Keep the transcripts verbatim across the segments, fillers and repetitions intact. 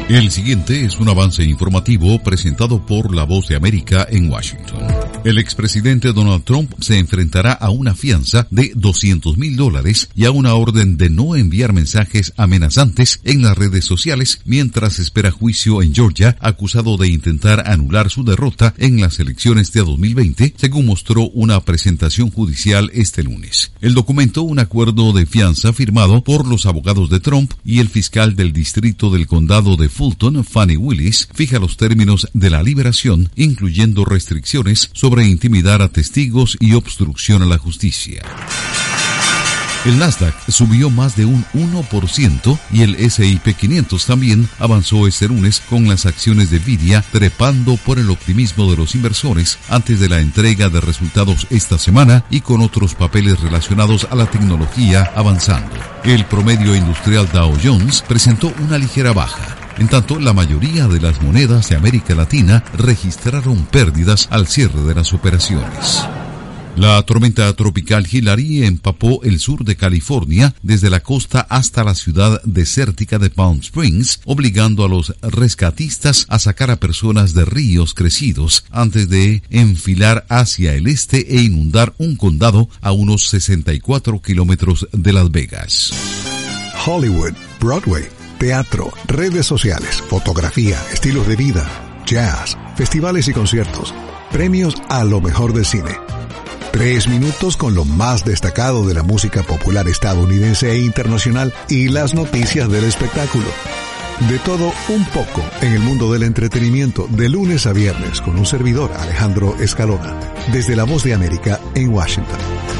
El siguiente es un avance informativo presentado por La Voz de América en Washington. El expresidente Donald Trump se enfrentará a una fianza de doscientos mil dólares y a una orden de no enviar mensajes amenazantes en las redes sociales mientras espera juicio en Georgia, acusado de intentar anular su derrota en las elecciones de dos mil veinte, según mostró una presentación judicial este lunes. El documento, un acuerdo de fianza firmado por los abogados de Trump y el fiscal del distrito del condado de Fulton, Fani Willis, fija los términos de la liberación, incluyendo restricciones sobre intimidar a testigos y obstrucción a la justicia. El Nasdaq subió más de un uno por ciento y el ese y pe quinientos también avanzó este lunes con las acciones de Nvidia trepando por el optimismo de los inversores antes de la entrega de resultados esta semana y con otros papeles relacionados a la tecnología avanzando. El promedio industrial Dow Jones presentó una ligera baja. En tanto, la mayoría de las monedas de América Latina registraron pérdidas al cierre de las operaciones. La tormenta tropical Hilary empapó el sur de California desde la costa hasta la ciudad desértica de Palm Springs, obligando a los rescatistas a sacar a personas de ríos crecidos antes de enfilar hacia el este e inundar un condado a unos sesenta y cuatro kilómetros de Las Vegas. Hollywood, Broadway, teatro, redes sociales, fotografía, estilos de vida, jazz, festivales y conciertos, premios a lo mejor del cine. Tres minutos con lo más destacado de la música popular estadounidense e internacional y las noticias del espectáculo. De todo un poco en el mundo del entretenimiento de lunes a viernes con un servidor, Alejandro Escalona, desde La Voz de América en Washington.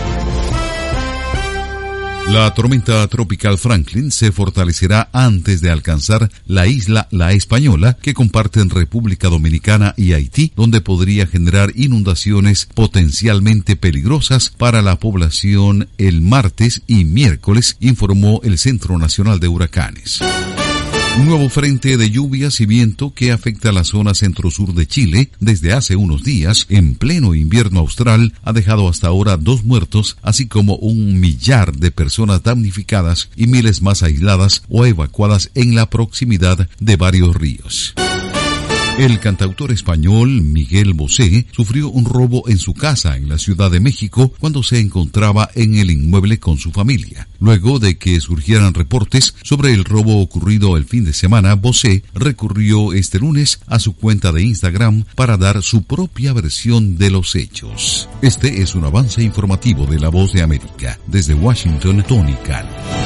La tormenta tropical Franklin se fortalecerá antes de alcanzar la isla La Española, que comparten República Dominicana y Haití, donde podría generar inundaciones potencialmente peligrosas para la población el martes y miércoles, informó el Centro Nacional de Huracanes. Un nuevo frente de lluvias y viento que afecta a la zona centro-sur de Chile desde hace unos días, en pleno invierno austral, ha dejado hasta ahora dos muertos, así como un millar de personas damnificadas y miles más aisladas o evacuadas en la proximidad de varios ríos. El cantautor español Miguel Bosé sufrió un robo en su casa en la Ciudad de México cuando se encontraba en el inmueble con su familia. Luego de que surgieran reportes sobre el robo ocurrido el fin de semana, Bosé recurrió este lunes a su cuenta de Instagram para dar su propia versión de los hechos. Este es un avance informativo de La Voz de América. Desde Washington, Tony Cano.